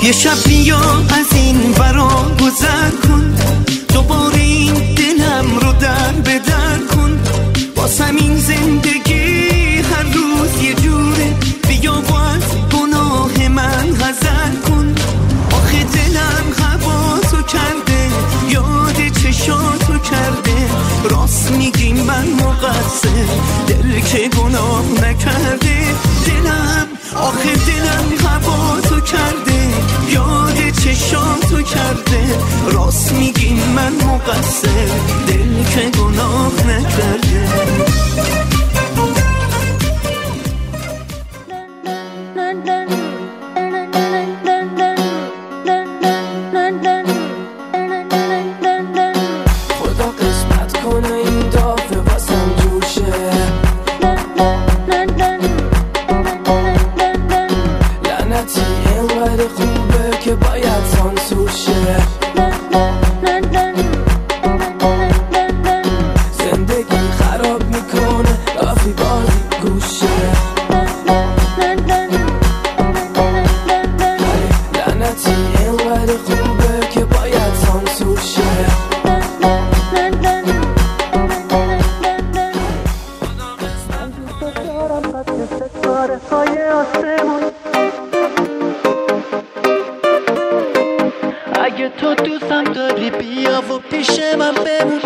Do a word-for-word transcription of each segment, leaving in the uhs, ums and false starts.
یه شب بیا از این برا گذر کن، دوباره این دلم رو در به در کن. واسم این زندگی هر روز یه جوره، بیا و از گناه من حذر کن. آخه دلم هواسو کرده، یاد چشاتو کرده. راست میگی من مقصر، دل که گناه نکرده. دلم آخه دلم هواسو کرده، یاد چشاتو کرده. راست میگی من مقصر، دل که گناه نکرده. اگه تو دوستم داری بیا و پیش من بمون.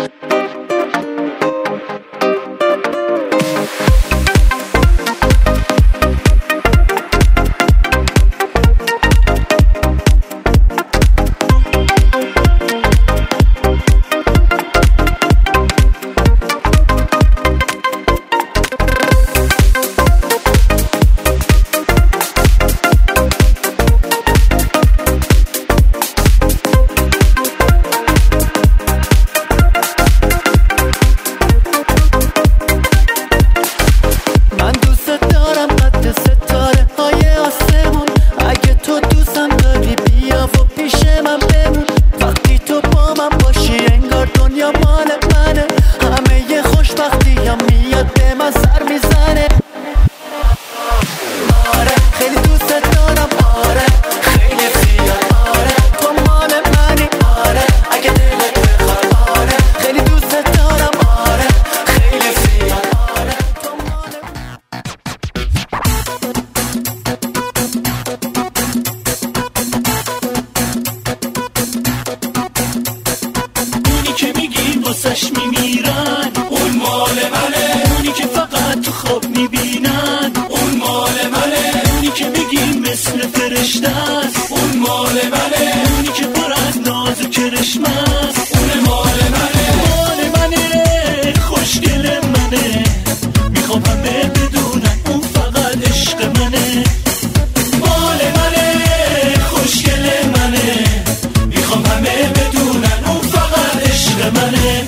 واسش میمیرن اون مال منه، اونی که فقط تو خواب میبینن اون مال منه، اونی که میگی مثل فرشته است اون مال منه، اونی که پر از ناز و کرشمه است اون مال منه. مال منه خوشگل منه، میخوام همه بدونن اون فقط عشق منه. مال منه خوشگل منه، میخوام همه بدونن اون فقط عشق منه.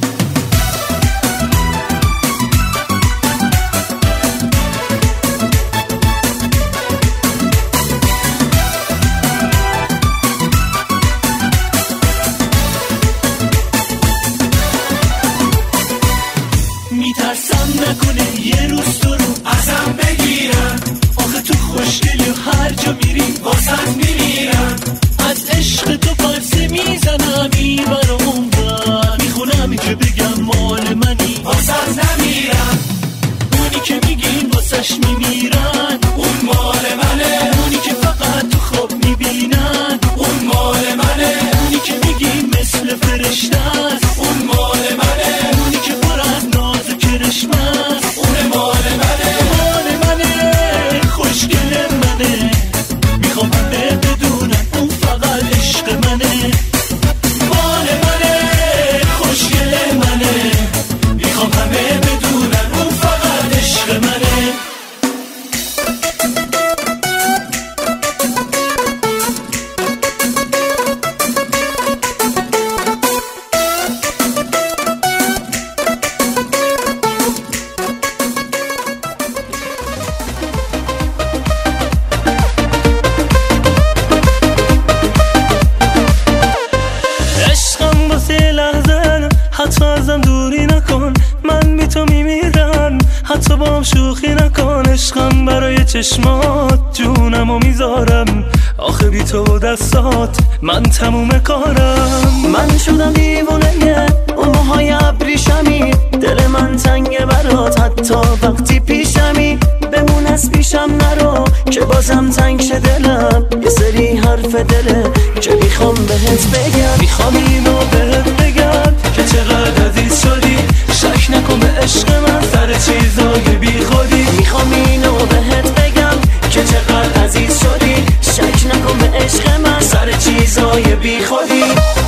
میترسم نکنه یه روز تو رو ازم بگیرن، آخه تو خوشگلی و هر جا میری واسم میمیرن. از عشق تو پرسه میزنم این برا اون بر، میخونم که بگم مال منی واسم نمیرن. اونی که میگین واسش میمیرن اون مال منه، اونی که فقط تو خواب میبینن اون مال منه، اونی که میگین مثل فرشته است اون مال منه، اونی که پر از ناز و کرشمه است اون مال منه. مال منه خوشگل منه، میخوام همه بدونن اون فقط عشق منه. مال منه خوشگل منه، میخوام همه بدونن اون فقط عشق منه. حتی ازم دوری نکن، من بی تو میمیرم، حتی با هم شوخی نکن. عشقم برای چشمات جونمو میذارم، آخه بی تو و دستات من تموم کارم. من شدم دیوونه اون موهای ابریشمی، دل من تنگه برات حتی وقتی پیشمی. بمون از پیشم نرو که بازم تنگ شه دلم، یه سری حرف دله که میخوام بهت بگم. میخوام اینو بهت بگم که چقدر عزیز شدی، شک نکن به عشق من سر چیزای بی خودی. میخوام اینو بهت بگم که چقدر عزیز شدی، شک نکن به عشق من سر چیزای بی خودی.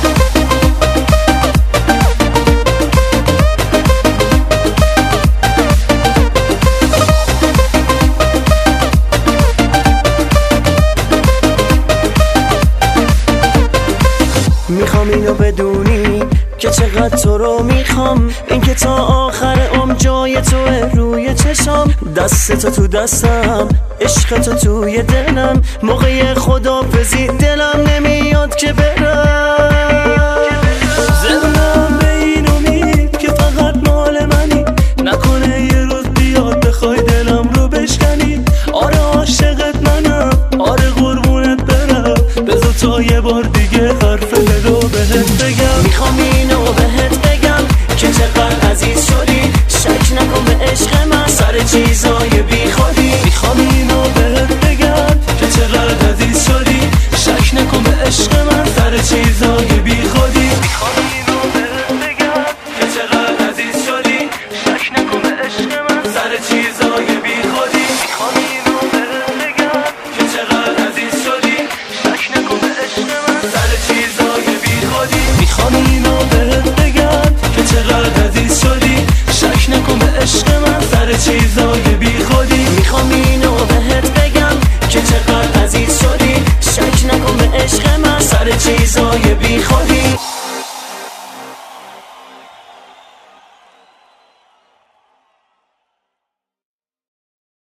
میخوام اینو بدونی که چقدر تو رو میخوام، این که تا آخر عمر جای توه روی چشام. دست تو تو دستم، عشق تو توی دلم، موقع خدافزی دلم نمیاد که برم. زندم به این امید که فقط مال منی، نکنه یه روز بیاد بخوای دلم رو بشکنی. آره عاشقت منم، آره قربونت برم، بذار تا یه بار دیگه حرف دلو بهت